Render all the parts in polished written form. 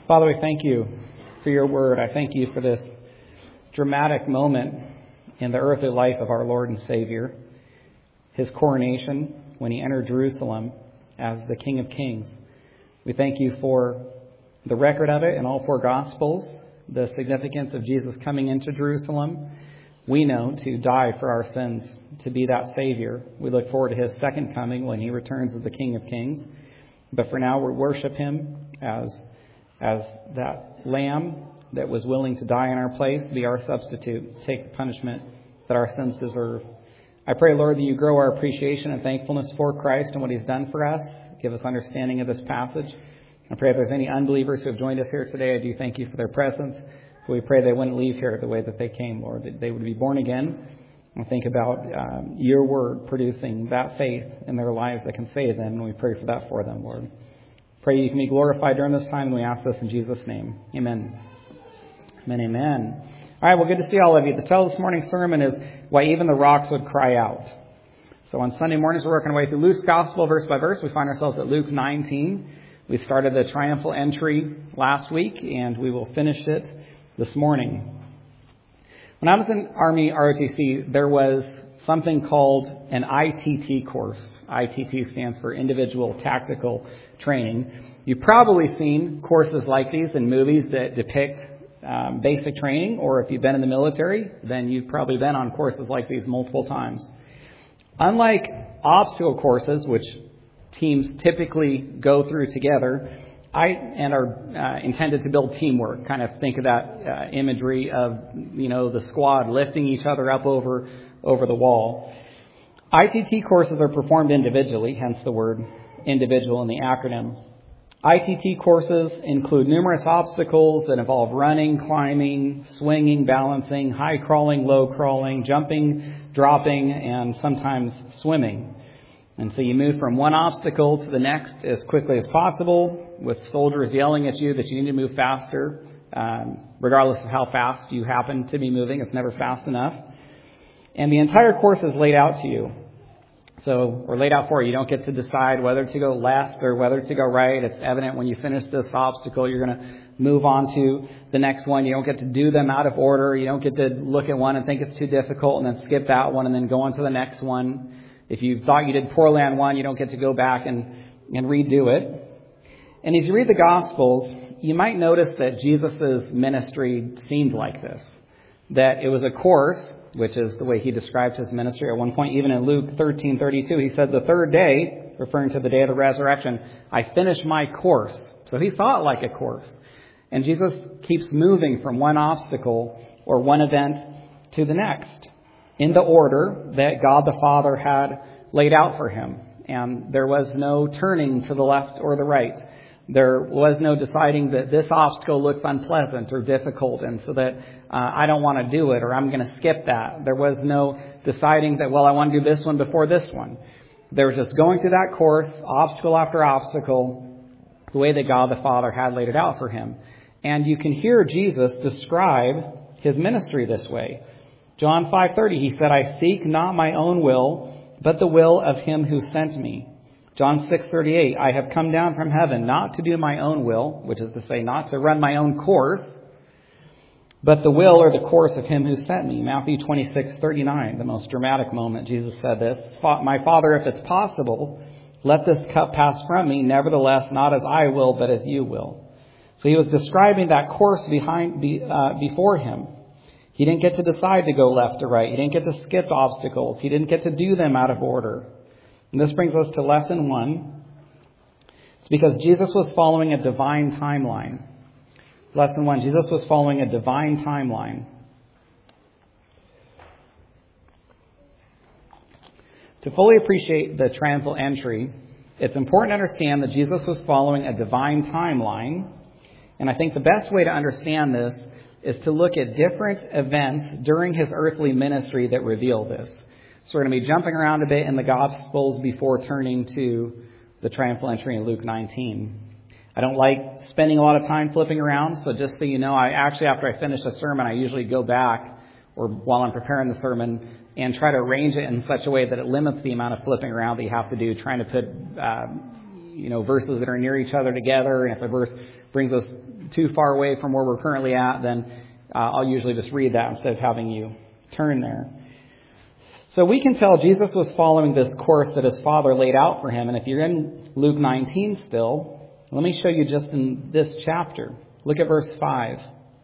Father, we thank you for your word. I thank you for this dramatic moment in the earthly life of our Lord and Savior, his coronation when he entered Jerusalem as the King of Kings. We thank you for the record of it in all four Gospels, the significance of Jesus coming into Jerusalem. We know to die for our sins, to be that Savior. We look forward to his second coming when he returns as the King of Kings. But for now, we worship him as that lamb that was willing to die in our place, be our substitute, take the punishment that our sins deserve. I pray, Lord, that you grow our appreciation and thankfulness for Christ and what he's done for us. Give us understanding of this passage. I pray if there's any unbelievers who have joined us here today, I do thank you for their presence. So we pray they wouldn't leave here the way that they came, Lord, that they would be born again and think about your word producing that faith in their lives that can save them. And we pray for that for them, Lord. Pray you can be glorified during this time, and we ask this in Jesus' name. Amen. Amen, amen. All right, well, good to see all of you. The title of this morning's sermon is Why Even the Rocks Would Cry Out. So on Sunday mornings, we're working our way through Luke's Gospel verse by verse. We find ourselves at Luke 19. We started the triumphal entry last week, and we will finish it this morning. When I was in Army ROTC, there was something called an ITT course. ITT stands for Individual Tactical Training. You've probably seen courses like these in movies that depict basic training, or if you've been in the military, then you've probably been on courses like these multiple times. Unlike obstacle courses, which teams typically go through together, and are intended to build teamwork. Kind of think of that imagery of, the squad lifting each other up over the wall. ITT courses are performed individually, hence the word individual in the acronym. ITT courses include numerous obstacles that involve running, climbing, swinging, balancing, high crawling, low crawling, jumping, dropping, and sometimes swimming. And so you move from one obstacle to the next as quickly as possible, with soldiers yelling at you that you need to move faster, regardless of how fast you happen to be moving. It's never fast enough. And the entire course is laid out to you. Or laid out for you. You don't get to decide whether to go left or whether to go right. It's evident when you finish this obstacle, you're going to move on to the next one. You don't get to do them out of order. You don't get to look at one and think it's too difficult and then skip that one and then go on to the next one. If you thought you did poorly on one, you don't get to go back and redo it. And as you read the Gospels, you might notice that Jesus' ministry seemed like this. That it was a course, which is the way he described his ministry. At one point, even in Luke 13:32, he said, the third day, referring to the day of the resurrection, I finished my course. So he saw it like a course. And Jesus keeps moving from one obstacle or one event to the next in the order that God the Father had laid out for him. And there was no turning to the left or the right. There was no deciding that this obstacle looks unpleasant or difficult, and so that I don't want to do it, or I'm going to skip that. There was no deciding that, I want to do this one before this one. There was just going through that course, obstacle after obstacle, the way that God the Father had laid it out for him. And you can hear Jesus describe his ministry this way. John 5:30, he said, I seek not my own will, but the will of him who sent me. John 6:38, I have come down from heaven not to do my own will, which is to say not to run my own course, but the will or the course of him who sent me. Matthew 26:39, the most dramatic moment, Jesus said this, my Father, if it's possible, let this cup pass from me. Nevertheless, not as I will, but as you will. So he was describing that course before him. He didn't get to decide to go left or right. He didn't get to skip obstacles. He didn't get to do them out of order. And this brings us to lesson 1. It's because Jesus was following a divine timeline. Lesson 1, Jesus was following a divine timeline. To fully appreciate the triumphal entry, it's important to understand that Jesus was following a divine timeline. And I think the best way to understand this is to look at different events during his earthly ministry that reveal this. So we're going to be jumping around a bit in the Gospels before turning to the triumphal entry in Luke 19. I don't like spending a lot of time flipping around, so just so you know, after I finish a sermon, I usually go back, or while I'm preparing the sermon, and try to arrange it in such a way that it limits the amount of flipping around that you have to do, trying to put verses that are near each other together, and if a verse brings us too far away from where we're currently at, then I'll usually just read that instead of having you turn there. So we can tell Jesus was following this course that his Father laid out for him. And if you're in Luke 19 still, let me show you just in this chapter. Look at verse 5.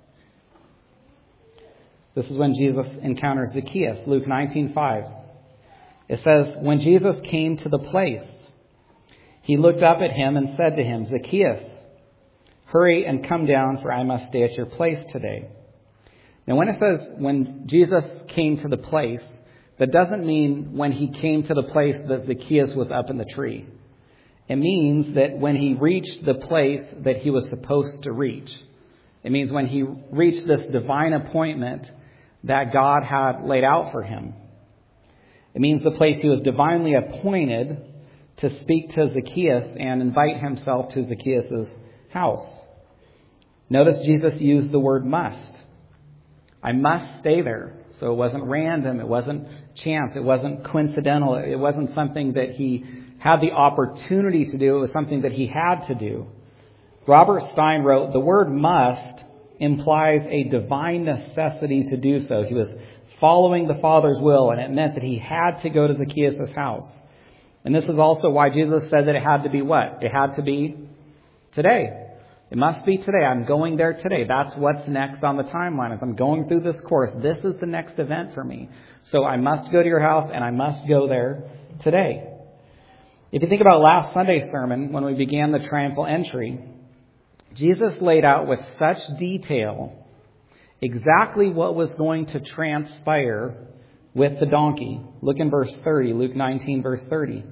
This is when Jesus encounters Zacchaeus, Luke 19:5. It says, when Jesus came to the place, he looked up at him and said to him, Zacchaeus, hurry and come down, for I must stay at your place today. Now, when it says when Jesus came to the place, that doesn't mean when he came to the place that Zacchaeus was up in the tree. It means that when he reached the place that he was supposed to reach. It means when he reached this divine appointment that God had laid out for him. It means the place he was divinely appointed to speak to Zacchaeus and invite himself to Zacchaeus' house. Notice Jesus used the word must. I must stay there. So it wasn't random. It wasn't chance. It wasn't coincidental. It wasn't something that he had the opportunity to do. It was something that he had to do. Robert Stein wrote, the word must implies a divine necessity to do so. He was following the Father's will, and it meant that he had to go to Zacchaeus' house. And this is also why Jesus said that it had to be what? It had to be today. It must be today. I'm going there today. That's what's next on the timeline. As I'm going through this course, this is the next event for me. So I must go to your house, and I must go there today. If you think about last Sunday's sermon, when we began the triumphal entry, Jesus laid out with such detail exactly what was going to transpire with the donkey. Look in verse 30, Luke 19, verse 30.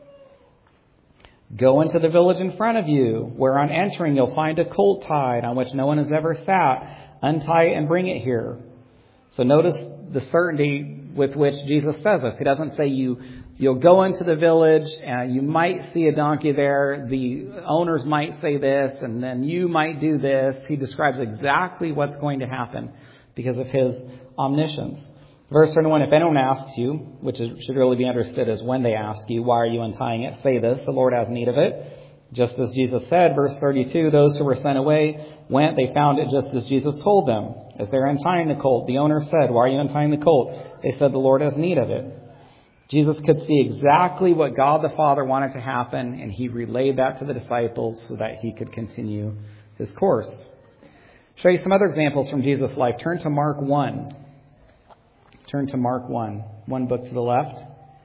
Go into the village in front of you, where on entering you'll find a colt tied on which no one has ever sat. Untie it and bring it here. So notice the certainty with which Jesus says this. He doesn't say you'll go into the village and you might see a donkey there. The owners might say this and then you might do this. He describes exactly what's going to happen because of his omniscience. Verse 31, if anyone asks you, which should really be understood as when they ask you, why are you untying it? Say this, the Lord has need of it. Just as Jesus said, verse 32, those who were sent away went, they found it just as Jesus told them. As they're untying the colt, the owner said, why are you untying the colt? They said, the Lord has need of it. Jesus could see exactly what God the Father wanted to happen, and he relayed that to the disciples so that he could continue his course. I'll show you some other examples from Jesus' life. Turn to Mark 1. Turn to Mark 1. One book to the left.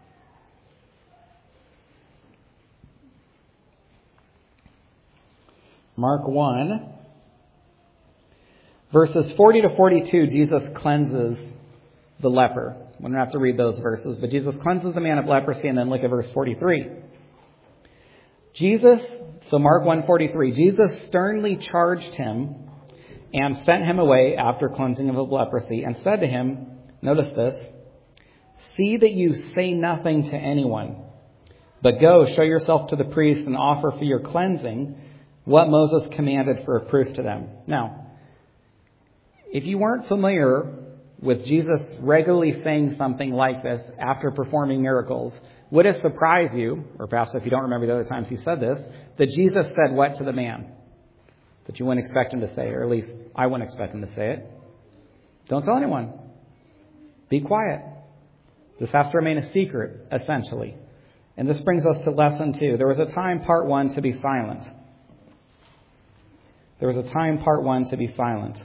Mark 1. Verses 40 to 42, Jesus cleanses the leper. We don't have to read those verses, but Jesus cleanses the man of leprosy, and then look at verse 43. So Mark 1:43, Jesus sternly charged him and sent him away after cleansing him of leprosy and said to him, notice this, see that you say nothing to anyone, but go, show yourself to the priest and offer for your cleansing what Moses commanded for a proof to them. Now, if you weren't familiar with Jesus regularly saying something like this after performing miracles, would it surprise you, or perhaps if you don't remember the other times he said this, that Jesus said what to the man? That you wouldn't expect him to say, or at least I wouldn't expect him to say it. Don't tell anyone. Be quiet. This has to remain a secret, essentially. And this brings us to lesson 2. There was a time, part 1, to be silent. There was a time, part 1, to be silent.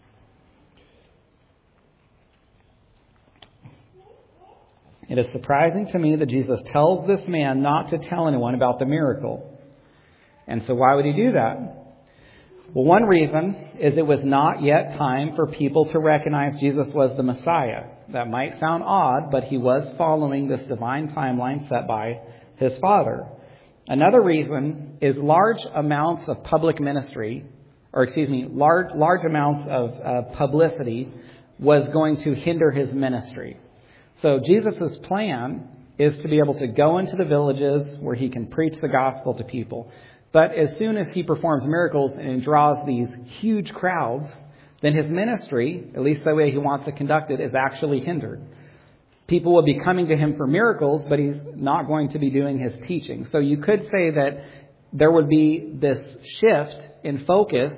It is surprising to me that Jesus tells this man not to tell anyone about the miracle. And so why would he do that? Well, one reason is it was not yet time for people to recognize Jesus was the Messiah. That might sound odd, but he was following this divine timeline set by his Father. Another reason is large amounts of public ministry, large amounts of publicity was going to hinder his ministry. So Jesus' plan is to be able to go into the villages where he can preach the gospel to people. But as soon as he performs miracles and draws these huge crowds, then his ministry, at least the way he wants to conduct it, is actually hindered. People will be coming to him for miracles, but he's not going to be doing his teaching. So you could say that there would be this shift in focus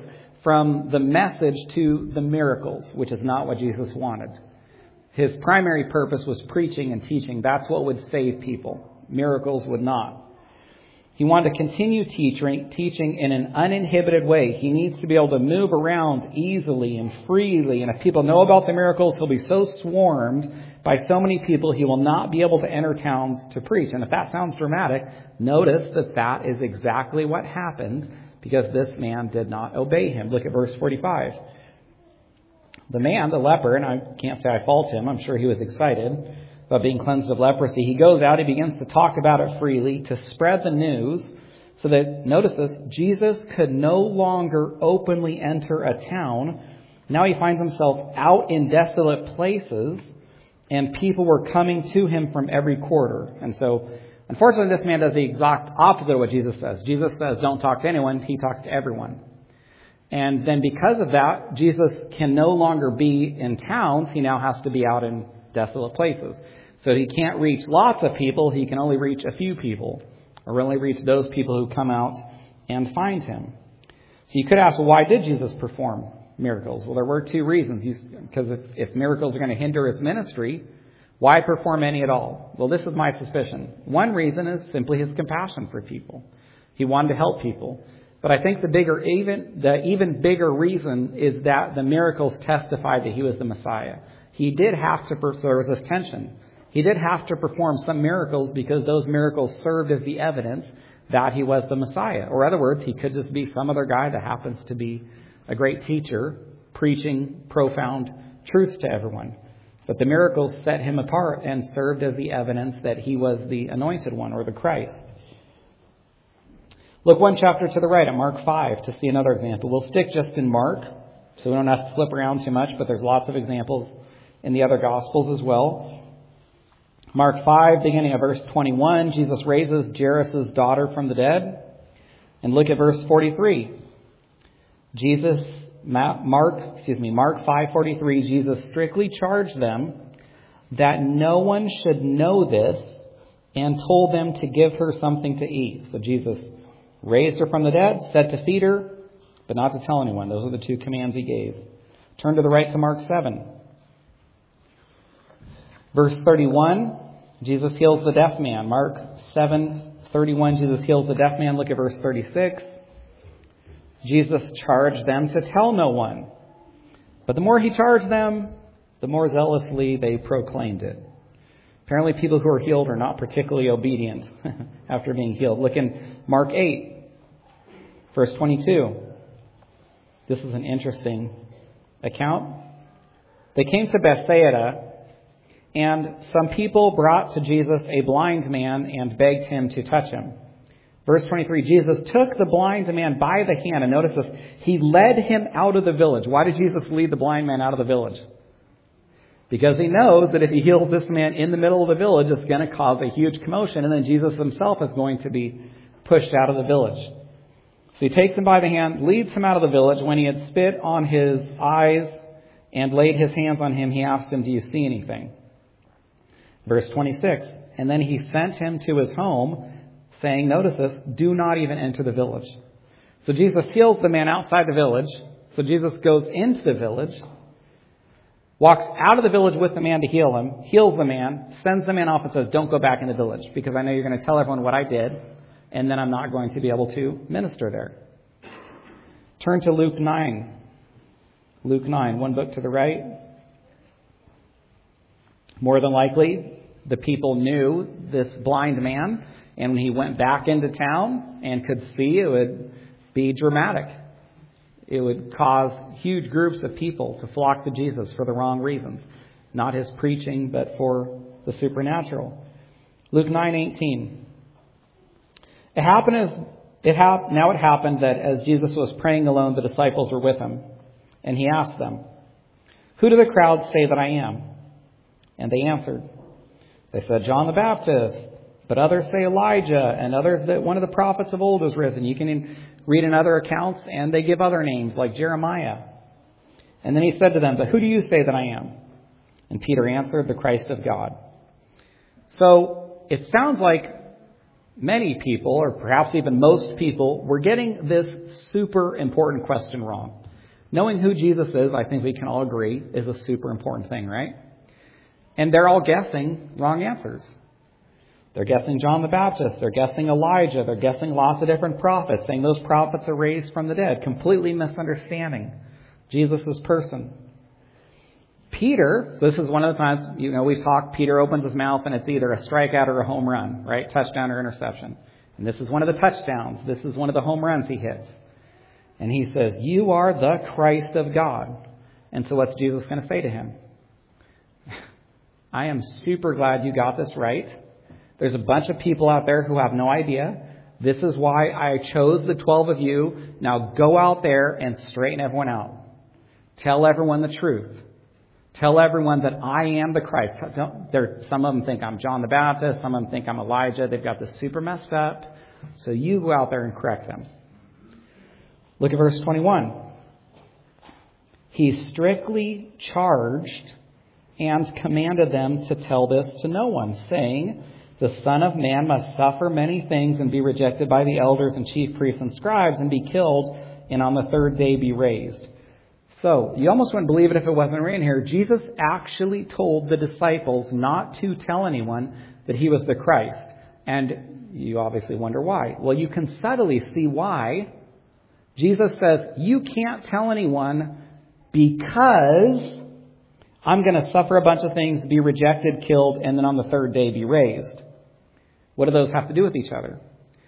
from the message to the miracles, which is not what Jesus wanted. His primary purpose was preaching and teaching. That's what would save people. Miracles would not. He wanted to continue teaching in an uninhibited way. He needs to be able to move around easily and freely. And if people know about the miracles, he'll be so swarmed by so many people, he will not be able to enter towns to preach. And if that sounds dramatic, notice that that is exactly what happened because this man did not obey him. Look at verse 45. The man, the leper, and I can't say I fault him. I'm sure he was excited about being cleansed of leprosy. He goes out, he begins to talk about it freely, to spread the news, so that, notice this, Jesus could no longer openly enter a town. Now he finds himself out in desolate places, and people were coming to him from every quarter. And so, unfortunately, this man does the exact opposite of what Jesus says. Jesus says, don't talk to anyone. He talks to everyone. And then because of that, Jesus can no longer be in towns. He now has to be out in desolate places. So he can't reach lots of people. He can only reach a few people, or only reach those people who come out and find him. So you could ask, well, why did Jesus perform miracles? Well, there were two reasons. Because if miracles are going to hinder his ministry, why perform any at all? Well, this is my suspicion. One reason is simply his compassion for people. He wanted to help people. But I think the even bigger reason is that the miracles testified that he was the Messiah. He did have to, so there was this tension. He did have to perform some miracles because those miracles served as the evidence that he was the Messiah. Or in other words, he could just be some other guy that happens to be a great teacher, preaching profound truths to everyone. But the miracles set him apart and served as the evidence that he was the anointed one, or the Christ. Look one chapter to the right at Mark 5 to see another example. We'll stick just in Mark, so we don't have to flip around too much, but there's lots of examples in the other Gospels as well. Mark 5, beginning at verse 21, Jesus raises Jairus' daughter from the dead. And look at verse 43. Mark 5:43, Jesus strictly charged them that no one should know this and told them to give her something to eat. So Jesus raised her from the dead, said to feed her, but not to tell anyone. Those are the two commands he gave. Turn to the right to Mark 7. Verse 31, Jesus heals the deaf man. Mark 7:31, Jesus heals the deaf man. Look at verse 36. Jesus charged them to tell no one. But the more he charged them, the more zealously they proclaimed it. Apparently people who are healed are not particularly obedient after being healed. Look in Mark 8, verse 22. This is an interesting account. They came to Bethsaida, and some people brought to Jesus a blind man and begged him to touch him. Verse 23, Jesus took the blind man by the hand, and notice this, he led him out of the village. Why did Jesus lead the blind man out of the village? Because he knows that if he heals this man in the middle of the village, it's going to cause a huge commotion, and then Jesus himself is going to be pushed out of the village. So he takes him by the hand, leads him out of the village. When he had spit on his eyes and laid his hands on him, he asked him, do you see anything? Verse 26, and then he sent him to his home, saying, notice this, do not even enter the village. So Jesus heals the man outside the village. So Jesus goes into the village, walks out of the village with the man to heal him, heals the man, sends the man off and says, don't go back in the village because I know you're going to tell everyone what I did, and then I'm not going to be able to minister there. Turn to Luke 9. Luke 9, one book to the right. More than likely, the people knew this blind man, and when he went back into town and could see, it would be dramatic. It would cause huge groups of people to flock to Jesus for the wrong reasons. Not his preaching, but for the supernatural. Luke 9:18. Now it happened that as Jesus was praying alone, the disciples were with him. And he asked them, who do the crowds say that I am? And they answered. They said, John the Baptist. But others say Elijah, and others that one of the prophets of old has risen. You can read in other accounts, and they give other names like Jeremiah. And then he said to them, but who do you say that I am? And Peter answered, the Christ of God. So it sounds like many people, or perhaps even most people, were getting this super important question wrong. Knowing who Jesus is, I think we can all agree, is a super important thing, right? And they're all guessing wrong answers. They're guessing John the Baptist. They're guessing Elijah. They're guessing lots of different prophets, saying those prophets are raised from the dead, completely misunderstanding Jesus' person. Peter, so this is one of the times, we've talked, Peter opens his mouth and it's either a strikeout or a home run, right? Touchdown or interception. And this is one of the touchdowns. This is one of the home runs he hits. And he says, "You are the Christ of God." And so what's Jesus going to say to him? I am super glad you got this right. There's a bunch of people out there who have no idea. This is why I chose the 12 of you. Now go out there and straighten everyone out. Tell everyone the truth. Tell everyone that I am the Christ. Some of them think I'm John the Baptist. Some of them think I'm Elijah. They've got this super messed up. So you go out there and correct them. Look at verse 21. He strictly charged and commanded them to tell this to no one, saying, "The Son of Man must suffer many things and be rejected by the elders and chief priests and scribes and be killed and on the third day be raised." So, you almost wouldn't believe it if it wasn't written here. Jesus actually told the disciples not to tell anyone that he was the Christ. And you obviously wonder why. Well, you can subtly see why. Jesus says, you can't tell anyone because I'm going to suffer a bunch of things, be rejected, killed, and then on the third day be raised. What do those have to do with each other?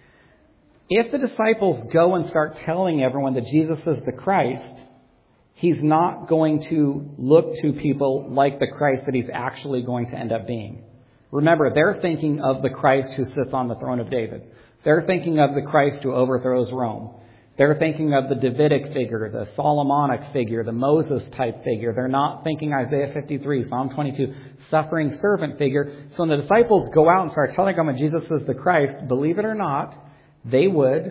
If the disciples go and start telling everyone that Jesus is the Christ, he's not going to look to people like the Christ that he's actually going to end up being. Remember, they're thinking of the Christ who sits on the throne of David. They're thinking of the Christ who overthrows Rome. They're thinking of the Davidic figure, the Solomonic figure, the Moses-type figure. They're not thinking Isaiah 53, Psalm 22, suffering servant figure. So when the disciples go out and start telling them that Jesus is the Christ, believe it or not, they would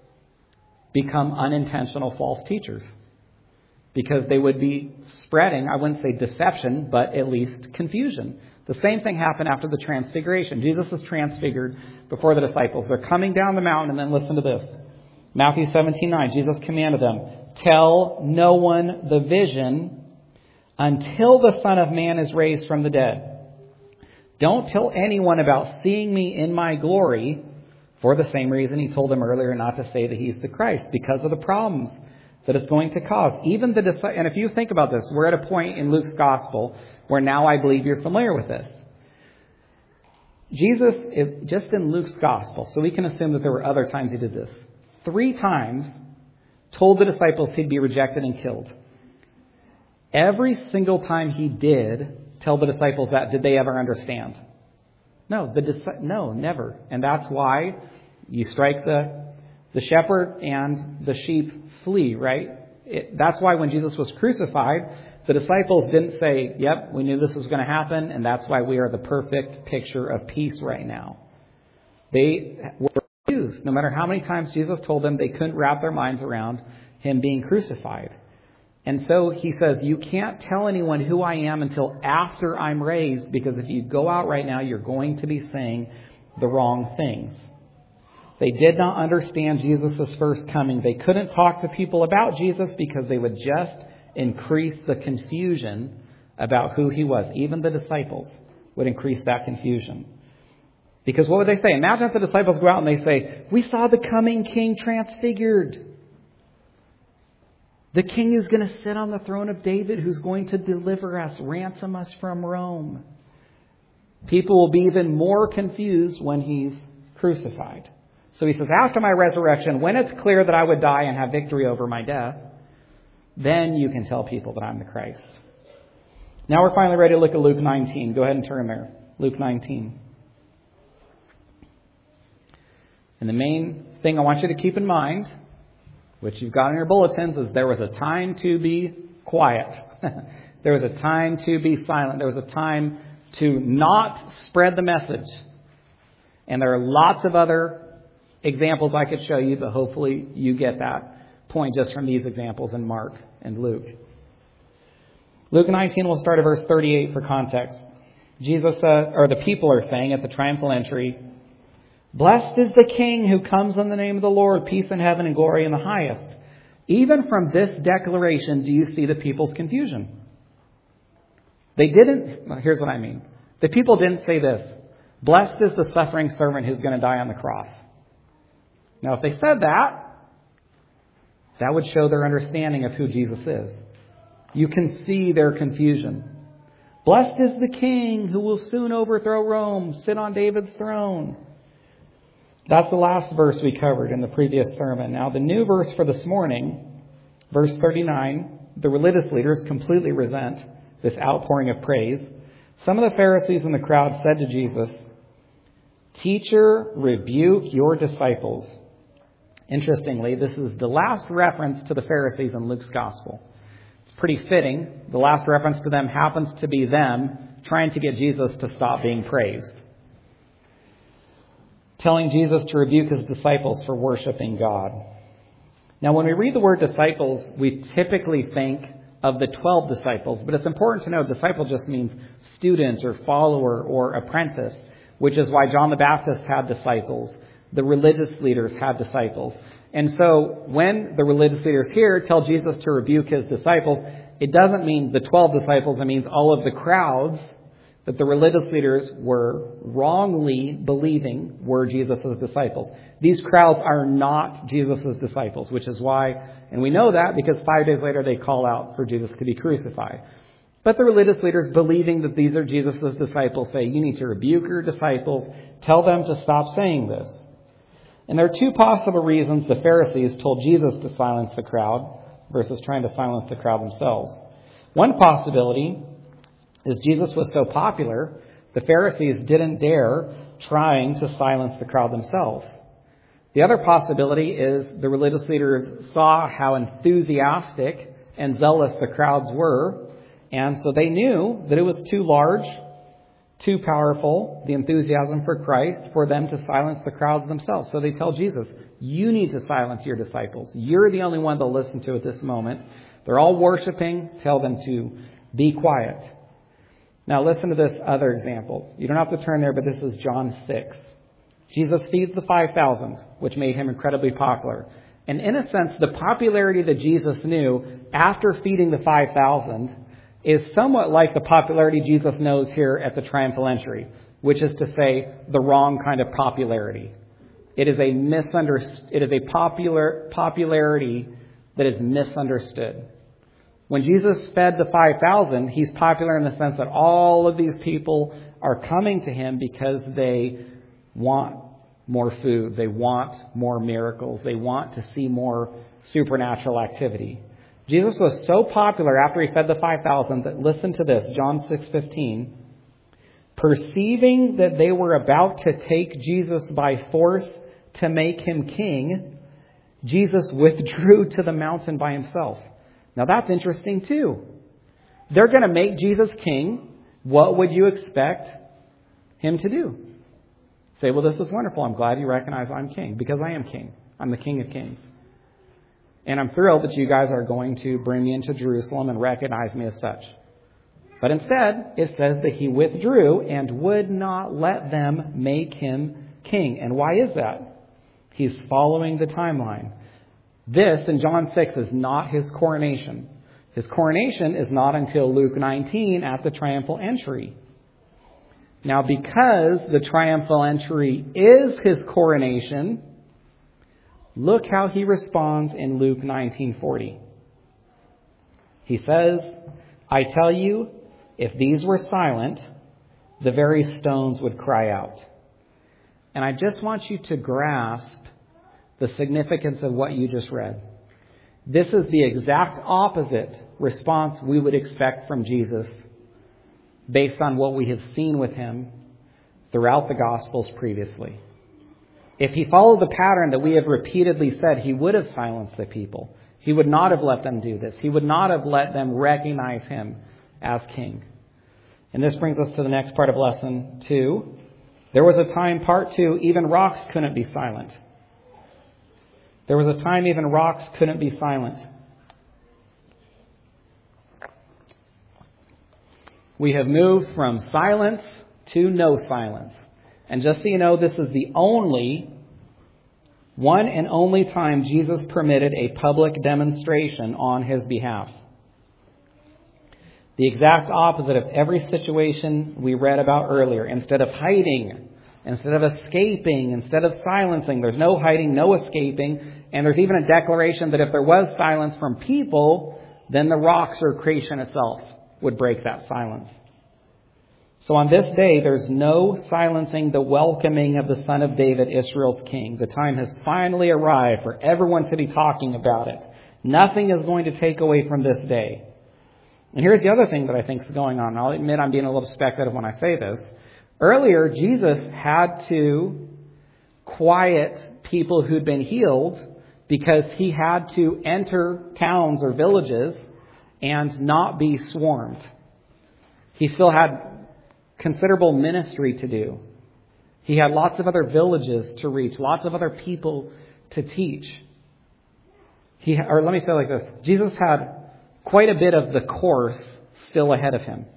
become unintentional false teachers. Because they would be spreading, I wouldn't say deception, but at least confusion. The same thing happened after the transfiguration. Jesus was transfigured before the disciples. They're coming down the mountain, and then listen to this. Matthew 17:9, Jesus commanded them, "Tell no one the vision until the Son of Man is raised from the dead. Don't tell anyone about seeing me in my glory," for the same reason he told them earlier not to say that he's the Christ, because of the problems that it's going to cause. And if you think about this, we're at a point in Luke's gospel where now I believe you're familiar with this. Jesus, just in Luke's gospel, so we can assume that there were other times he did this, 3 times told the disciples he'd be rejected and killed. Every single time he did tell the disciples that, did they ever understand? No, never. And that's why you strike the shepherd and the sheep flee, right? That's why when Jesus was crucified, the disciples didn't say, "Yep, we knew this was going to happen, and that's why we are the perfect picture of peace right now." They were confused. No matter how many times Jesus told them, they couldn't wrap their minds around him being crucified. And so he says, you can't tell anyone who I am until after I'm raised, because if you go out right now, you're going to be saying the wrong things. They did not understand Jesus' first coming. They couldn't talk to people about Jesus because they would just increase the confusion about who he was. Even the disciples would increase that confusion. Because what would they say? Imagine if the disciples go out and they say, "We saw the coming king transfigured. The king is going to sit on the throne of David, who's going to deliver us, ransom us from Rome." People will be even more confused when he's crucified. So he says, after my resurrection, when it's clear that I would die and have victory over my death, then you can tell people that I'm the Christ. Now we're finally ready to look at Luke 19. Go ahead and turn there. Luke 19. And the main thing I want you to keep in mind, which you've got in your bulletins, is there was a time to be quiet. There was a time to be silent. There was a time to not spread the message. And there are lots of other examples I could show you, but hopefully you get that point just from these examples in Mark and Luke. Luke 19, we'll start at verse 38 for context. The people are saying at the triumphal entry, "Blessed is the King who comes in the name of the Lord, peace in heaven and glory in the highest." Even from this declaration, do you see the people's confusion? They didn't, here's what I mean. The people didn't say this, blessed is the suffering servant who's going to die on the cross. Now, if they said that, that would show their understanding of who Jesus is. You can see their confusion. Blessed is the King who will soon overthrow Rome, sit on David's throne. That's the last verse we covered in the previous sermon. Now, the new verse for this morning, verse 39, the religious leaders completely resent this outpouring of praise. Some of the Pharisees in the crowd said to Jesus, "Teacher, rebuke your disciples." Interestingly, this is the last reference to the Pharisees in Luke's gospel. It's pretty fitting. The last reference to them happens to be them trying to get Jesus to stop being praised. Telling Jesus to rebuke his disciples for worshiping God. Now, when we read the word disciples, we typically think of the 12 disciples, but it's important to know disciple just means student or follower or apprentice, which is why John the Baptist had disciples. The religious leaders had disciples. And so when the religious leaders here tell Jesus to rebuke his disciples, it doesn't mean the 12 disciples. It means all of the crowds that the religious leaders were wrongly believing were Jesus' disciples. These crowds are not Jesus' disciples, which is why, and we know that because 5 days later they call out for Jesus to be crucified. But the religious leaders, believing that these are Jesus' disciples, say, you need to rebuke your disciples, tell them to stop saying this. And there are two possible reasons the Pharisees told Jesus to silence the crowd versus trying to silence the crowd themselves. One possibility is Jesus was so popular, the Pharisees didn't dare trying to silence the crowd themselves. The other possibility is the religious leaders saw how enthusiastic and zealous the crowds were, and so they knew that it was too large, too powerful, the enthusiasm for Christ, for them to silence the crowds themselves. So they tell Jesus, you need to silence your disciples. You're the only one they'll listen to at this moment. They're all worshiping. Tell them to be quiet. Now listen to this other example. You don't have to turn there, but this is John 6. Jesus feeds the 5,000, which made him incredibly popular. And in a sense, the popularity that Jesus knew after feeding the 5,000 is somewhat like the popularity Jesus knows here at the triumphal entry, which is to say the wrong kind of popularity. It is a popularity that is misunderstood. When Jesus fed the 5,000, he's popular in the sense that all of these people are coming to him because they want more food, they want more miracles, they want to see more supernatural activity. Jesus was so popular after he fed the 5,000 that, listen to this, John 6:15, perceiving that they were about to take Jesus by force to make him king, Jesus withdrew to the mountain by himself. Now that's interesting too. They're going to make Jesus king. What would you expect him to do? Say, well, this is wonderful. I'm glad you recognize I'm king, because I am king. I'm the King of Kings. And I'm thrilled that you guys are going to bring me into Jerusalem and recognize me as such. But instead, it says that he withdrew and would not let them make him king. And why is that? He's following the timeline. This, in John 6, is not his coronation. His coronation is not until Luke 19 at the triumphal entry. Now, because the triumphal entry is his coronation, look how he responds in Luke 19:40. He says, I tell you, if these were silent, the very stones would cry out. And I just want you to grasp the significance of what you just read. This is the exact opposite response we would expect from Jesus based on what we have seen with him throughout the Gospels previously. If he followed the pattern that we have repeatedly said, he would have silenced the people. He would not have let them do this. He would not have let them recognize him as king. And this brings us to the next part of lesson 2. There was a time, part 2, even rocks couldn't be silent. There was a time even rocks couldn't be silent. We have moved from silence to no silence. And just so you know, this is the only one and only time Jesus permitted a public demonstration on his behalf. The exact opposite of every situation we read about earlier. Instead of hiding, instead of escaping, instead of silencing, there's no hiding, no escaping, and there's even a declaration that if there was silence from people, then the rocks or creation itself would break that silence. So on this day, there's no silencing the welcoming of the Son of David, Israel's King. The time has finally arrived for everyone to be talking about it. Nothing is going to take away from this day. And here's the other thing that I think is going on. I'll admit I'm being a little speculative when I say this. Earlier, Jesus had to quiet people who'd been healed because he had to enter towns or villages and not be swarmed. He still had considerable ministry to do. He had lots of other villages to reach, lots of other people to teach. Or let me say it like this. Jesus had quite a bit of the course still ahead of him.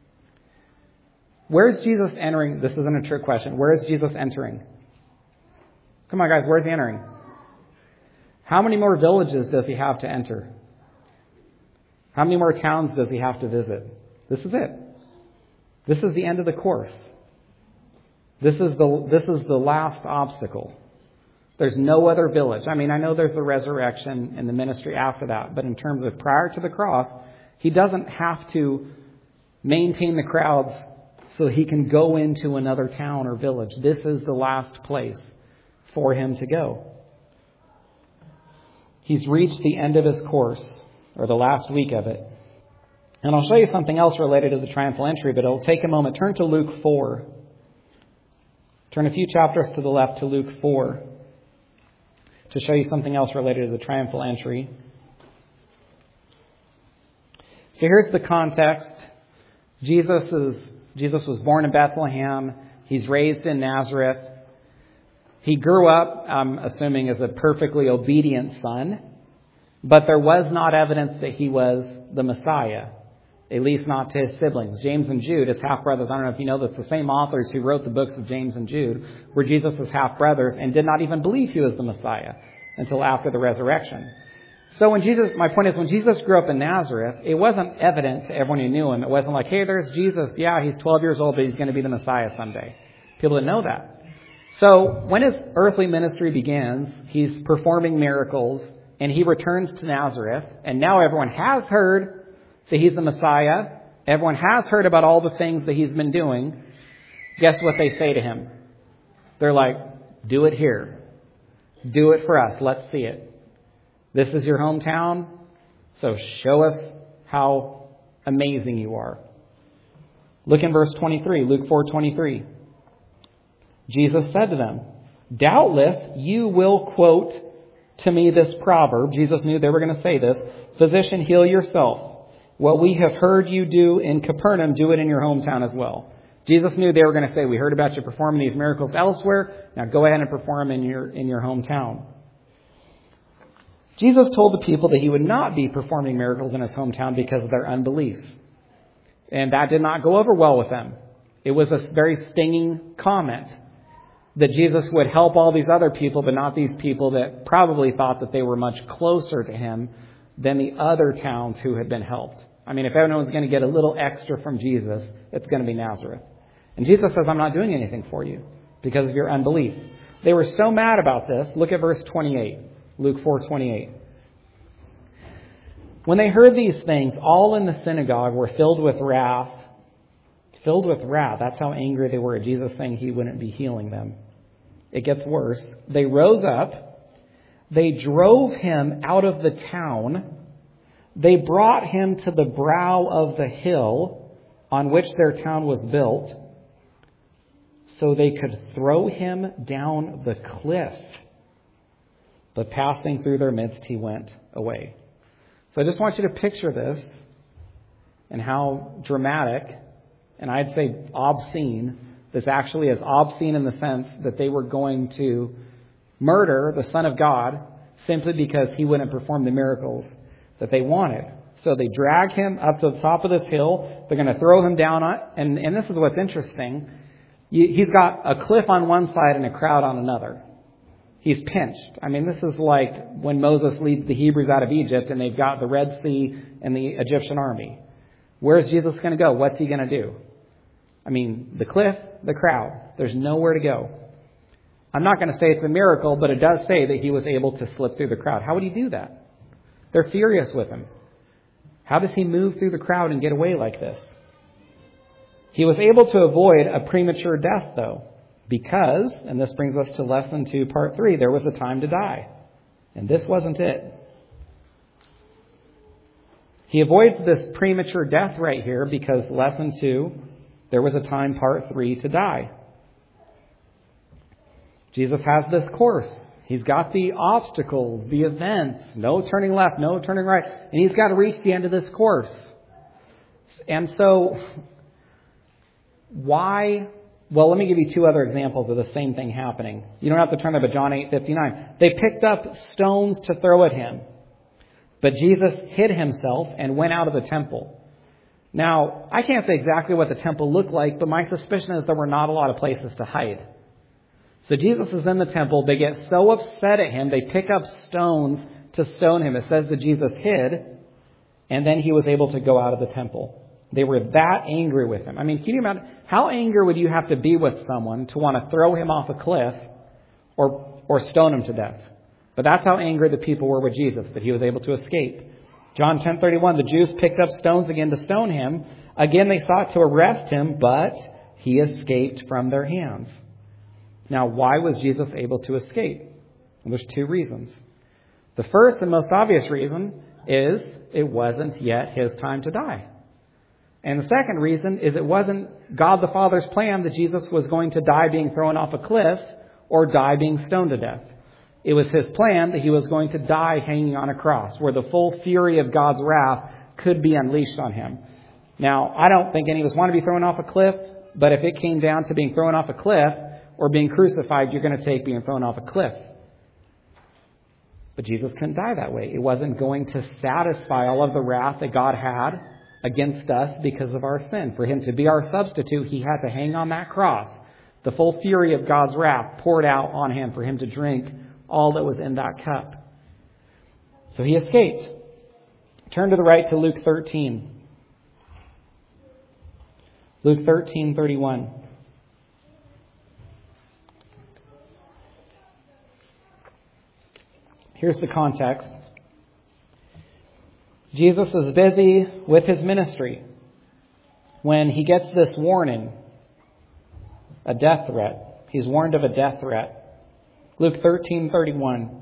Where is Jesus entering? This isn't a trick question. Where is Jesus entering? Come on, guys. Where is he entering? How many more villages does he have to enter? How many more towns does he have to visit? This is it. This is the end of the course. This is the last obstacle. There's no other village. I mean, I know there's the resurrection and the ministry after that, but in terms of prior to the cross, he doesn't have to maintain the crowds so he can go into another town or village. This is the last place for him to go. He's reached the end of his course, or the last week of it. And I'll show you something else related to the triumphal entry, but it'll take a moment. Turn to Luke 4. Turn a few chapters to the left to Luke 4 to show you something else related to the triumphal entry. So here's the context. Jesus was born in Bethlehem. He's raised in Nazareth. He grew up, I'm assuming, as a perfectly obedient son, but there was not evidence that he was the Messiah. At least not to his siblings. James and Jude, his half-brothers, I don't know if you know this, the same authors who wrote the books of James and Jude were Jesus' half-brothers and did not even believe he was the Messiah until after the resurrection. So my point is, when Jesus grew up in Nazareth, it wasn't evident to everyone who knew him. It wasn't like, hey, there's Jesus. Yeah, he's 12 years old, but he's going to be the Messiah someday. People didn't know that. So when his earthly ministry begins, he's performing miracles, and he returns to Nazareth, and now everyone has heard that he's the Messiah. Everyone has heard about all the things that he's been doing. Guess what they say to him? They're like, do it here. Do it for us. Let's see it. This is your hometown, so show us how amazing you are. Look in verse 23, Luke 4:23. Jesus said to them, doubtless you will quote to me this proverb. Jesus knew they were going to say this. Physician, heal yourself. What we have heard you do in Capernaum, do it in your hometown as well. Jesus knew they were going to say, we heard about you performing these miracles elsewhere. Now go ahead and perform them in your hometown. Jesus told the people that he would not be performing miracles in his hometown because of their unbelief. And that did not go over well with them. It was a very stinging comment that Jesus would help all these other people, but not these people that probably thought that they were much closer to him than the other towns who had been helped. I mean, if anyone was going to get a little extra from Jesus, it's going to be Nazareth. And Jesus says, I'm not doing anything for you because of your unbelief. They were so mad about this. Look at verse 28, Luke 4:28. When they heard these things, all in the synagogue were filled with wrath. Filled with wrath. That's how angry they were at Jesus saying he wouldn't be healing them. It gets worse. They rose up. They drove him out of the town. They brought him to the brow of the hill on which their town was built, so they could throw him down the cliff. But passing through their midst, he went away. So I just want you to picture this and how dramatic, and I'd say obscene, this actually is obscene in the sense that they were going to murder the Son of God simply because he wouldn't perform the miracles that they wanted. So they drag him up to the top of this hill. They're going to throw him down on, and this is what's interesting. He's got a cliff on one side and a crowd on another. He's pinched. I mean, this is like when Moses leads the Hebrews out of Egypt and they've got the Red Sea and the Egyptian army. Where's Jesus going to go? What's he going to do? I mean, the cliff, the crowd. There's nowhere to go. I'm not going to say it's a miracle, but it does say that he was able to slip through the crowd. How would he do that? They're furious with him. How does he move through the crowd and get away like this? He was able to avoid a premature death, though, because, and this brings us to lesson 2, part 3, there was a time to die. And this wasn't it. He avoids this premature death right here because lesson 2, there was a time, part 3, to die. Jesus has this course. He's got the obstacles, the events, no turning left, no turning right, and he's got to reach the end of this course. And so, why? Well, let me give you 2 other examples of the same thing happening. You don't have to turn there, but John 8:59. They picked up stones to throw at him, but Jesus hid himself and went out of the temple. Now, I can't say exactly what the temple looked like, but my suspicion is there were not a lot of places to hide. So Jesus is in the temple. They get so upset at him, they pick up stones to stone him. It says that Jesus hid, and then he was able to go out of the temple. They were that angry with him. I mean, can you imagine how angry would you have to be with someone to want to throw him off a cliff or stone him to death? But that's how angry the people were with Jesus, that he was able to escape. John 10:31, the Jews picked up stones again to stone him. Again, they sought to arrest him, but he escaped from their hands. Now, why was Jesus able to escape? Well, there's 2 reasons. The first and most obvious reason is it wasn't yet his time to die. And the second reason is it wasn't God the Father's plan that Jesus was going to die being thrown off a cliff or die being stoned to death. It was his plan that he was going to die hanging on a cross, where the full fury of God's wrath could be unleashed on him. Now, I don't think any of us want to be thrown off a cliff, but if it came down to being thrown off a cliff or being crucified, you're going to take being thrown off a cliff. But Jesus couldn't die that way. It wasn't going to satisfy all of the wrath that God had against us because of our sin. For him to be our substitute, he had to hang on that cross. The full fury of God's wrath poured out on him for him to drink all that was in that cup. So he escaped. Turn to the right to Luke 13. Luke 13:31. Here's the context. Jesus is busy with his ministry when he gets this warning, a death threat. He's warned of a death threat. Luke 13:31.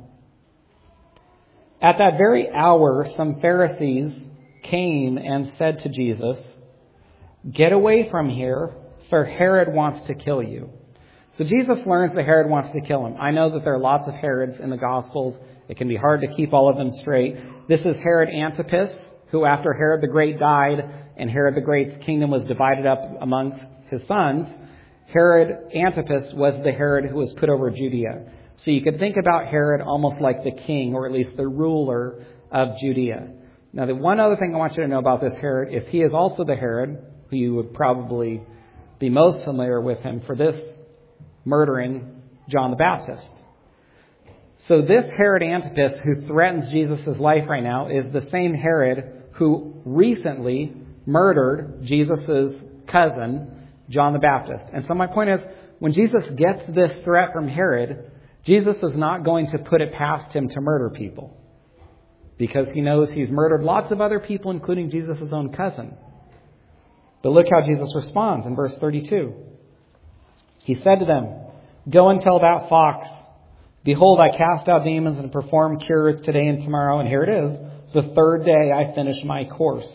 At that very hour, some Pharisees came and said to Jesus, "Get away from here, for Herod wants to kill you." So Jesus learns that Herod wants to kill him. I know that there are lots of Herods in the Gospels. It can be hard to keep all of them straight. This is Herod Antipas, who after Herod the Great died and Herod the Great's kingdom was divided up amongst his sons, Herod Antipas was the Herod who was put over Judea. So you could think about Herod almost like the king, or at least the ruler of Judea. Now, the one other thing I want you to know about this Herod is he is also the Herod, who you would probably be most familiar with him for this murdering John the Baptist. So this Herod Antipas, who threatens Jesus' life right now, is the same Herod who recently murdered Jesus' cousin, John the Baptist. And so my point is, when Jesus gets this threat from Herod, Jesus is not going to put it past him to murder people, because he knows he's murdered lots of other people, including Jesus' own cousin. But look how Jesus responds in verse 32. He said to them, "Go and tell that fox, behold, I cast out demons and perform cures today and tomorrow, and here it is, the third day I finish my course."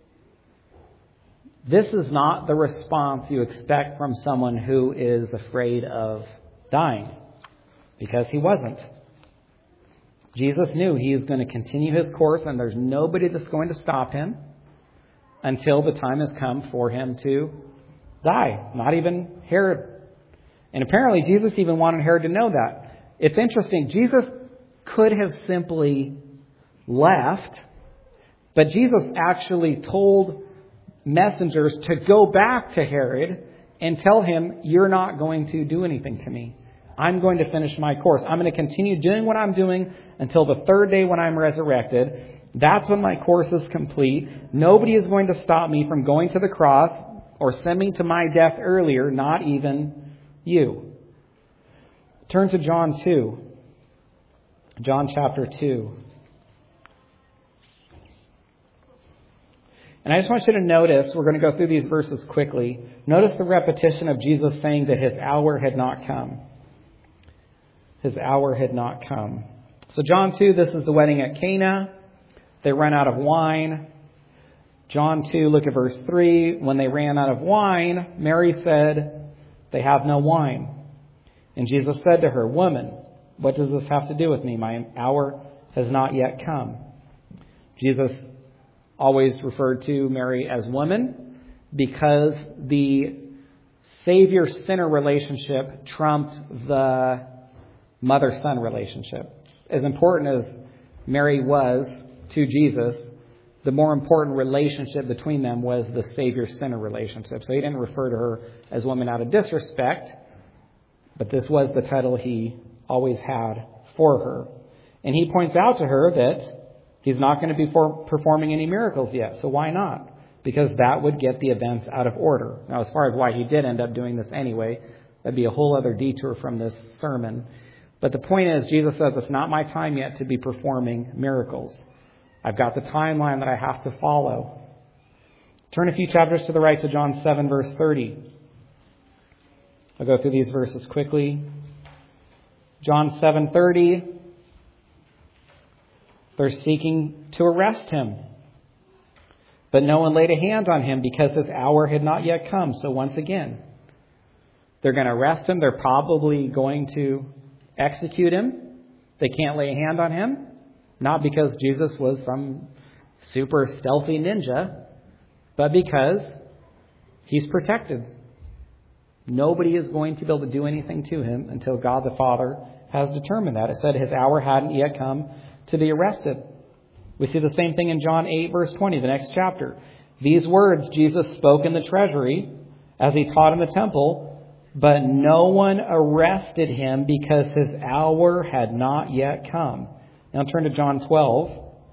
This is not the response you expect from someone who is afraid of dying, because he wasn't. Jesus knew he is going to continue his course, and there's nobody that's going to stop him until the time has come for him to die. Not even Herod. And apparently Jesus even wanted Herod to know that. It's interesting. Jesus could have simply left, but Jesus actually told messengers to go back to Herod and tell him, "You're not going to do anything to me. I'm going to finish my course. I'm going to continue doing what I'm doing until the third day when I'm resurrected. That's when my course is complete. Nobody is going to stop me from going to the cross or send me to my death earlier, not even you. Turn to John 2. John chapter 2. And I just want you to notice, we're going to go through these verses quickly. Notice the repetition of Jesus saying that his hour had not come. His hour had not come. So John 2, this is the wedding at Cana. They run out of wine. John 2, look at verse 3. When they ran out of wine, Mary said, they have no wine. And Jesus said to her, Woman, what does this have to do with me? My hour has not yet come. Jesus always referred to Mary as woman because the Savior-sinner relationship trumped the mother-son relationship. As important as Mary was to Jesus, the more important relationship between them was the Savior-sinner relationship. So he didn't refer to her as woman out of disrespect, but this was the title he always had for her. And he points out to her that he's not going to be performing any miracles yet. So why not? Because that would get the events out of order. Now, as far as why he did end up doing this anyway, that'd be a whole other detour from this sermon. But the point is, Jesus says, it's not my time yet to be performing miracles. I've got the timeline that I have to follow. Turn a few chapters to the right to John 7, verse 30. I'll go through these verses quickly. John 7:30. They're seeking to arrest him. But no one laid a hand on him because his hour had not yet come. So once again, they're going to arrest him. They're probably going to execute him. They can't lay a hand on him. Not because Jesus was some super stealthy ninja, but because he's protected. Nobody is going to be able to do anything to him until God the Father has determined that. It said his hour hadn't yet come to be arrested. We see the same thing in John 8, verse 20, the next chapter. These words Jesus spoke in the treasury as he taught in the temple, but no one arrested him because his hour had not yet come. Now turn to John 12.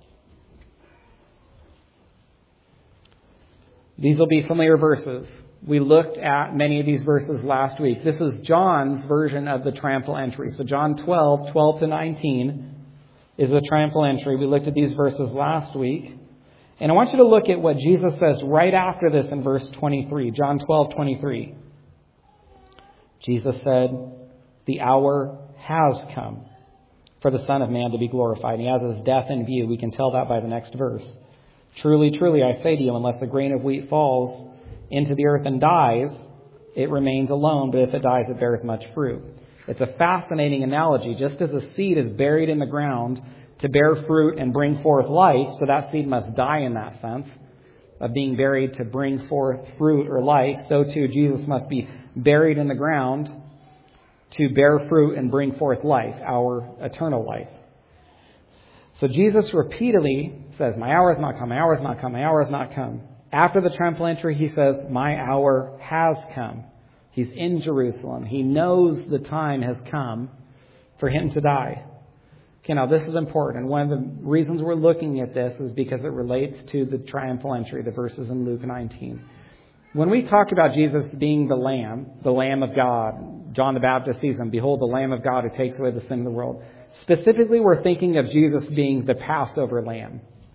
These will be familiar verses. We looked at many of these verses last week. This is John's version of the triumphal entry. So John 12, 12 to 19 is the triumphal entry. We looked at these verses last week. And I want you to look at what Jesus says right after this in verse 23. John 12, 23. Jesus said, the hour has come for the Son of Man to be glorified. And he has his death in view. We can tell that by the next verse. Truly, truly, I say to you, unless a grain of wheat falls into the earth and dies, it remains alone, but if it dies, it bears much fruit. It's a fascinating analogy. Just as a seed is buried in the ground to bear fruit and bring forth life, so that seed must die in that sense of being buried to bring forth fruit or life, so too Jesus must be buried in the ground to bear fruit and bring forth life, our eternal life. So Jesus repeatedly says, my hour has not come, my hour has not come, my hour has not come. After the triumphal entry, he says, my hour has come. He's in Jerusalem. He knows the time has come for him to die. Okay, now this is important. And one of the reasons we're looking at this is because it relates to the triumphal entry, the verses in Luke 19. When we talk about Jesus being the Lamb of God, John the Baptist sees him, behold, the Lamb of God who takes away the sin of the world. Specifically, we're thinking of Jesus being the Passover Lamb.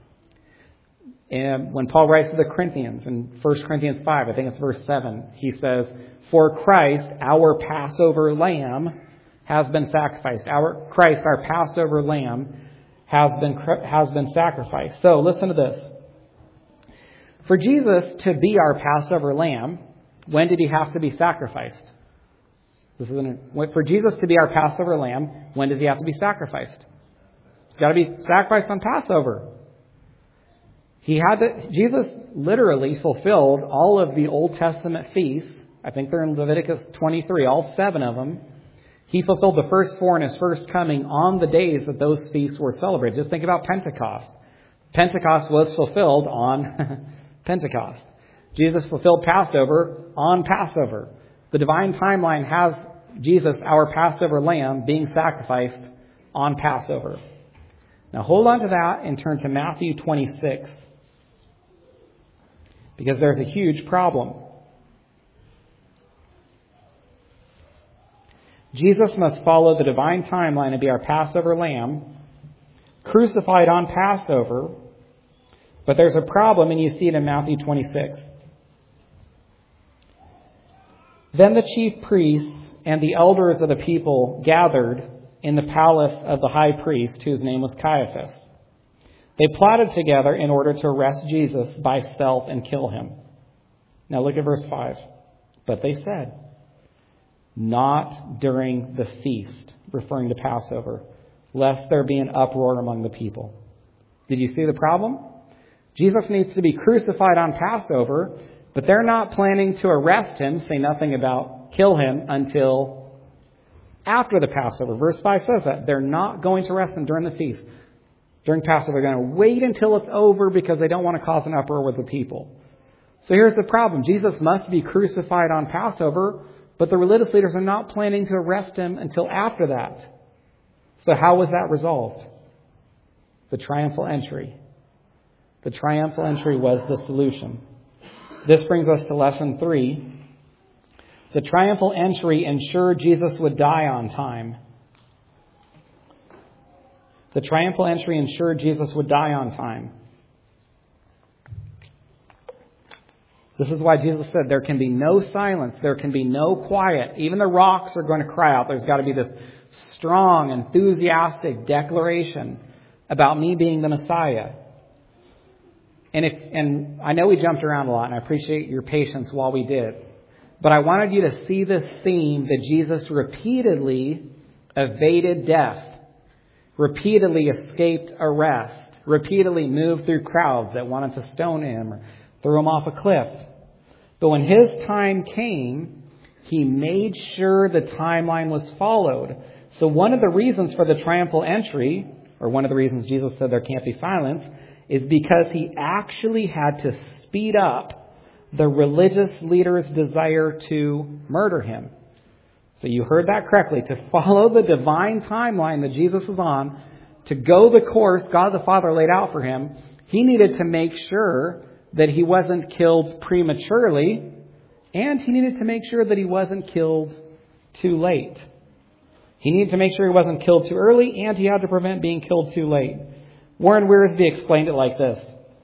And when Paul writes to the Corinthians in 1 Corinthians 5, I think it's verse 7, he says, for Christ, our Passover Lamb, has been sacrificed. Christ, our Passover Lamb, has been sacrificed. So listen to this. For Jesus to be our Passover Lamb, when did he have to be sacrificed? For Jesus to be our Passover Lamb, when does he have to be sacrificed? He's got to be sacrificed on Passover. Jesus literally fulfilled all of the Old Testament feasts. I think they're in Leviticus 23, all 7 of them. He fulfilled the first 4 in his first coming on the days that those feasts were celebrated. Just think about Pentecost. Pentecost was fulfilled on Pentecost. Jesus fulfilled Passover on Passover. The divine timeline has Jesus, our Passover lamb, being sacrificed on Passover. Now hold on to that and turn to Matthew 26, because there's a huge problem. Jesus must follow the divine timeline and be our Passover lamb, crucified on Passover, but there's a problem, and you see it in Matthew 26. Then the chief priests and the elders of the people gathered in the palace of the high priest, whose name was Caiaphas. They plotted together in order to arrest Jesus by stealth and kill him. Now look at verse 5. But they said, not during the feast, referring to Passover, lest there be an uproar among the people. Did you see the problem? Jesus needs to be crucified on Passover, but they're not planning to arrest him, say nothing about kill him, until after the Passover. Verse 5 says that. They're not going to arrest him during the feast. During Passover, they're going to wait until it's over because they don't want to cause an uproar with the people. So here's the problem. Jesus must be crucified on Passover, but the religious leaders are not planning to arrest him until after that. So how was that resolved? The triumphal entry. The triumphal entry was the solution. This brings us to lesson 3. The triumphal entry ensured Jesus would die on time. The triumphal entry ensured Jesus would die on time. This is why Jesus said there can be no silence, there can be no quiet. Even the rocks are going to cry out. There's got to be this strong, enthusiastic declaration about me being the Messiah. And I know we jumped around a lot, and I appreciate your patience while we did. But I wanted you to see this theme that Jesus repeatedly evaded death, repeatedly escaped arrest, repeatedly moved through crowds that wanted to stone him or throw him off a cliff. But when his time came, he made sure the timeline was followed. So one of the reasons for the triumphal entry, or one of the reasons Jesus said there can't be silence, is because he actually had to speed up the religious leaders' desire to murder him. So you heard that correctly. To follow the divine timeline that Jesus was on, to go the course God the Father laid out for him, he needed to make sure that he wasn't killed prematurely, and he needed to make sure that he wasn't killed too late. He needed to make sure he wasn't killed too early, and he had to prevent being killed too late. Warren Wiersbe explained it like this.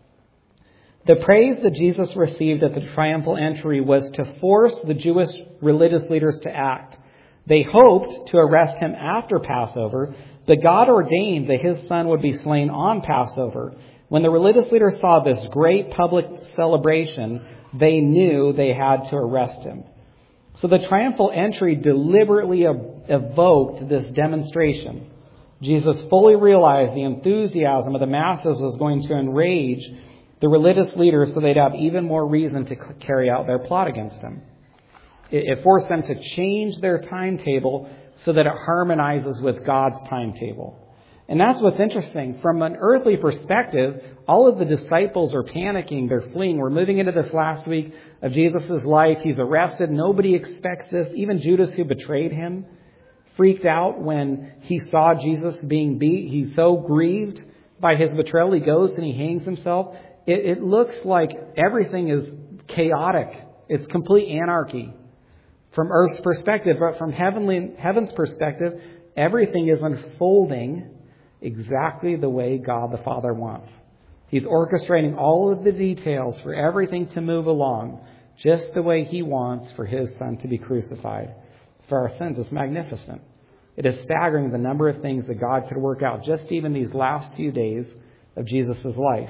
The praise that Jesus received at the triumphal entry was to force the Jewish religious leaders to act. They hoped to arrest him after Passover, but God ordained that his son would be slain on Passover. When the religious leaders saw this great public celebration, they knew they had to arrest him. So the triumphal entry deliberately evoked this demonstration. Jesus fully realized the enthusiasm of the masses was going to enrage the religious leaders so they'd have even more reason to carry out their plot against him. It forced them to change their timetable so that it harmonizes with God's timetable. And that's what's interesting. From an earthly perspective, all of the disciples are panicking. They're fleeing. We're moving into this last week of Jesus' life. He's arrested. Nobody expects this. Even Judas, who betrayed him, freaked out when he saw Jesus being beat. He's so grieved by his betrayal, he goes and he hangs himself. It looks like everything is chaotic. It's complete anarchy from earth's perspective. But from heaven's perspective, everything is unfolding exactly the way God the Father wants. He's orchestrating all of the details for everything to move along just the way he wants for his son to be crucified for our sins. It's magnificent. It is staggering the number of things that God could work out just even these last few days of Jesus' life.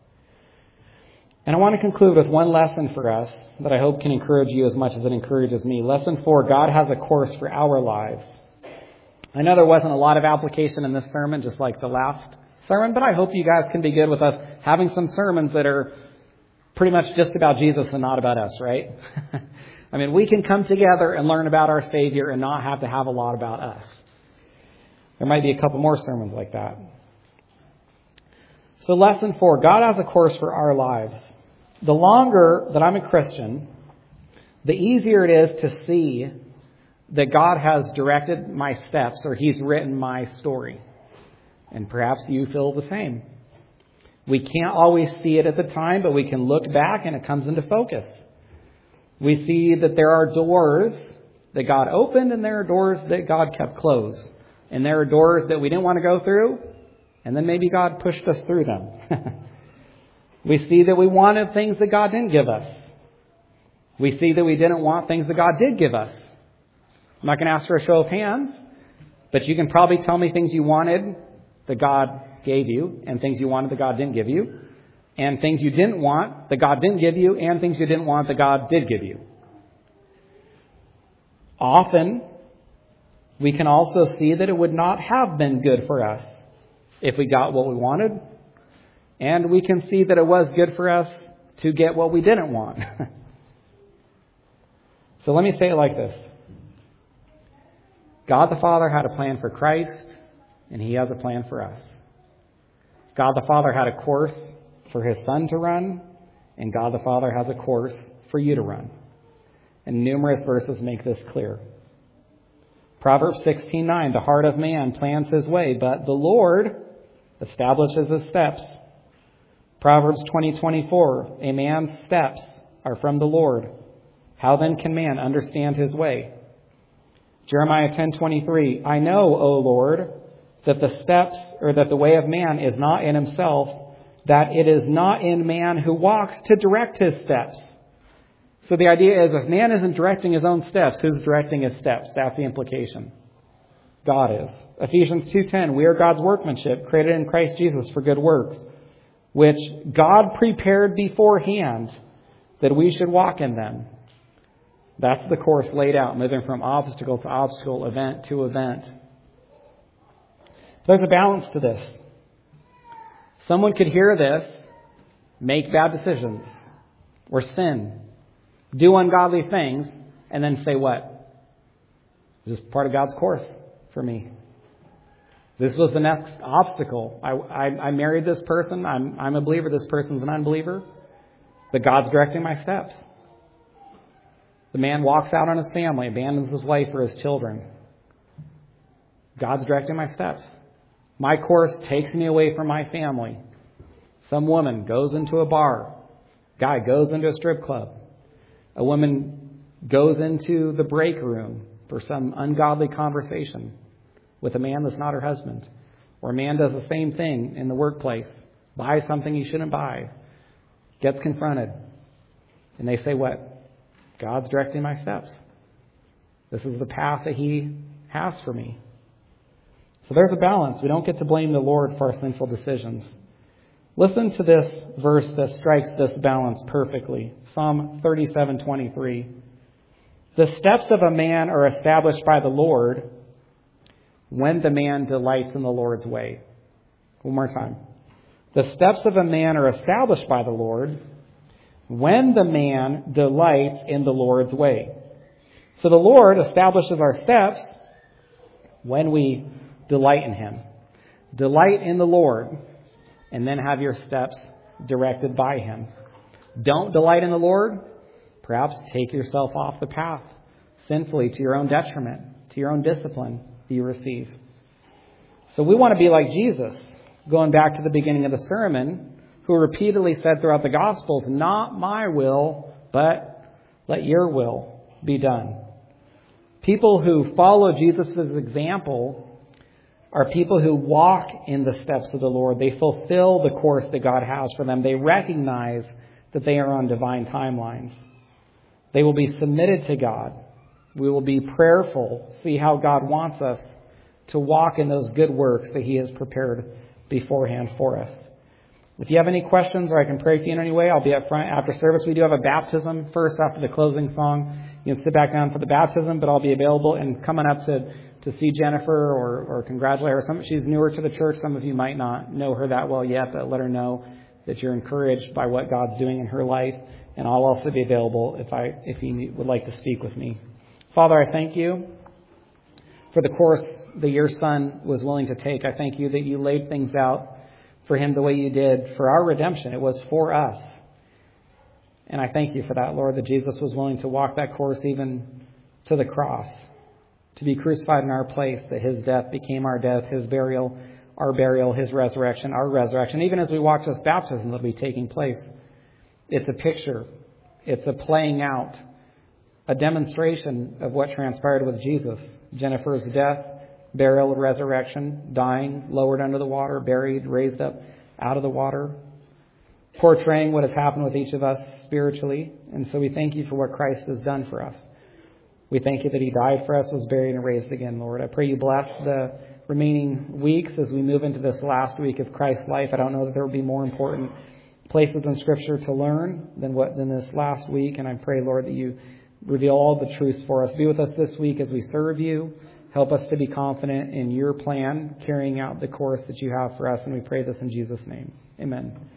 And I want to conclude with one lesson for us that I hope can encourage you as much as it encourages me. Lesson 4, God has a course for our lives. I know there wasn't a lot of application in this sermon, just like the last sermon, but I hope you guys can be good with us having some sermons that are pretty much just about Jesus and not about us, right? I mean, we can come together and learn about our Savior and not have to have a lot about us. There might be a couple more sermons like that. So lesson 4, God has a course for our lives. The longer that I'm a Christian, the easier it is to see that God has directed my steps, or He's written my story. And perhaps you feel the same. We can't always see it at the time, but we can look back and it comes into focus. We see that there are doors that God opened and there are doors that God kept closed. And there are doors that we didn't want to go through, and then maybe God pushed us through them. We see that we wanted things that God didn't give us. We see that we didn't want things that God did give us. I'm not going to ask for a show of hands, but you can probably tell me things you wanted that God gave you, and things you wanted that God didn't give you, and things you didn't want that God didn't give you, and things you didn't want that God did give you. Often, we can also see that it would not have been good for us if we got what we wanted, and we can see that it was good for us to get what we didn't want. So let me say it like this. God the Father had a plan for Christ, and He has a plan for us. God the Father had a course for His Son to run, and God the Father has a course for you to run. And numerous verses make this clear. Proverbs 16:9, the heart of man plans his way, but the Lord establishes his steps. Proverbs 20:24, a man's steps are from the Lord. How then can man understand his way? Jeremiah 10:23, I know, O Lord, that the way of man is not in himself, that it is not in man who walks to direct his steps. So the idea is, if man isn't directing his own steps, who's directing his steps? That's the implication. God is. Ephesians 2:10, we are God's workmanship, created in Christ Jesus for good works, which God prepared beforehand that we should walk in them. That's the course laid out, moving from obstacle to obstacle, event to event. There's a balance to this. Someone could hear this, make bad decisions, or sin, do ungodly things, and then say what? This is part of God's course for me. This was the next obstacle. I married this person. I'm a believer. This person's an unbeliever. But God's directing my steps. The man walks out on his family, abandons his wife or his children. God's directing my steps. My course takes me away from my family. Some woman goes into a bar. Guy goes into a strip club. A woman goes into the break room for some ungodly conversation with a man that's not her husband. Or a man does the same thing in the workplace. Buys something he shouldn't buy. Gets confronted. And they say what? God's directing my steps. This is the path that He has for me. So there's a balance. We don't get to blame the Lord for our sinful decisions. Listen to this verse that strikes this balance perfectly. Psalm 37:23. The steps of a man are established by the Lord when the man delights in the Lord's way. One more time. The steps of a man are established by the Lord when the man delights in the Lord's way. So the Lord establishes our steps when we delight in Him. Delight in the Lord, and then have your steps directed by Him. Don't delight in the Lord, perhaps take yourself off the path sinfully to your own detriment, to your own discipline that you receive. So we want to be like Jesus, going back to the beginning of the sermon, who repeatedly said throughout the Gospels, not my will, but let your will be done. People who follow Jesus' example are people who walk in the steps of the Lord. They fulfill the course that God has for them. They recognize that they are on divine timelines. They will be submitted to God. We will be prayerful, see how God wants us to walk in those good works that He has prepared beforehand for us. If you have any questions or I can pray for you in any way, I'll be up front after service. We do have a baptism first after the closing song. You can sit back down for the baptism, but I'll be available and coming up to see Jennifer or congratulate her. She's newer to the church. Some of you might not know her that well yet, but let her know that you're encouraged by what God's doing in her life. And I'll also be available if you would like to speak with me. Father, I thank you for the course that your Son was willing to take. I thank you that you laid things out for Him the way you did for our redemption. It was for us. And I thank you for that, Lord, that Jesus was willing to walk that course even to the cross. to be crucified in our place, that his death became our death, his burial, our burial, his resurrection, our resurrection. Even as we watch this baptism that will be taking place, it's a picture, it's a playing out, a demonstration of what transpired with Jesus. Jennifer's death, burial, resurrection, dying, lowered under the water, buried, raised up out of the water, portraying what has happened with each of us spiritually. And so we thank you for what Christ has done for us. We thank you that he died for us, was buried, and raised again, Lord. I pray you bless the remaining weeks as we move into this last week of Christ's life. I don't know that there will be more important places in Scripture to learn than this last week. And I pray, Lord, that you reveal all the truths for us. Be with us this week as we serve you. Help us to be confident in your plan, carrying out the course that you have for us. And we pray this in Jesus' name. Amen.